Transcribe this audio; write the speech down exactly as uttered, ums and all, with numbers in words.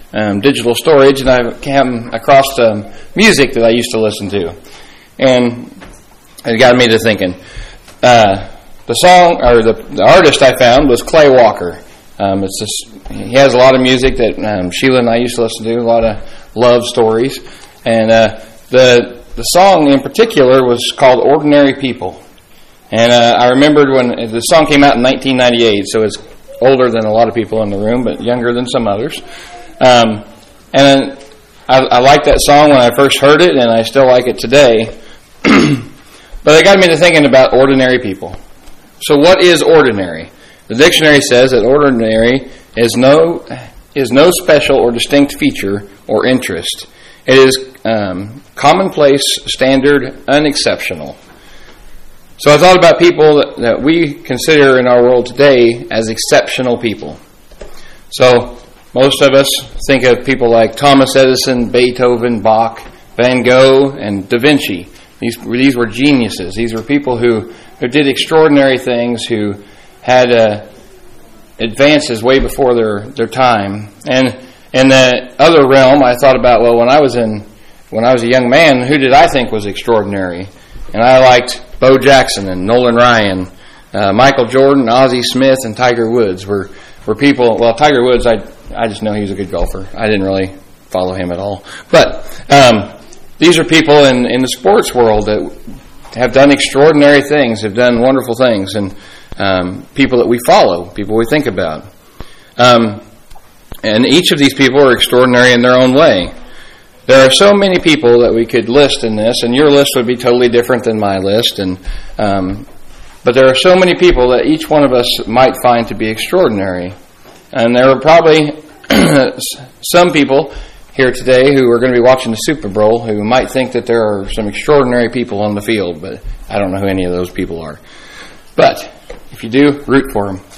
um, digital storage, and I came across um, music that I used to listen to. And it got me to thinking. Uh, the song, or the, the artist I found was Clay Walker. Um, it's just, he has a lot of music that um, Sheila and I used to listen to, a lot of love stories. And uh, the the song in particular was called Ordinary People. And uh, I remembered when the song came out in nineteen ninety-eight, so it's older than a lot of people in the room, but younger than some others. Um, and I, I liked that song when I first heard it, and I still like it today. But it got me to thinking about ordinary people. So what is ordinary? The dictionary says that ordinary is no is no special or distinct feature or interest. It is um, commonplace, standard, unexceptional. So I thought about people that, that we consider in our world today as exceptional people. So most of us think of people like Thomas Edison, Beethoven, Bach, Van Gogh, and Da Vinci. These, these were geniuses. These were people who, who did extraordinary things, who had uh, advances way before their, their time. And in the other realm, I thought about, well, when I was in when I was a young man, who did I think was extraordinary? And I liked Bo Jackson and Nolan Ryan, uh, Michael Jordan, Ozzie Smith, and Tiger Woods were, were people. Well, Tiger Woods, I I just know he was a good golfer. I didn't really follow him at all. But um, these are people in, in the sports world that have done extraordinary things, have done wonderful things, and um, people that we follow, people we think about. Um, and each of these people are extraordinary in their own way. There are so many people that we could list in this, and your list would be totally different than my list. And um, but there are so many people that each one of us might find to be extraordinary. And there are probably some people here today who are going to be watching the Super Bowl who might think that there are some extraordinary people on the field, but I don't know who any of those people are. But if you do, root for them.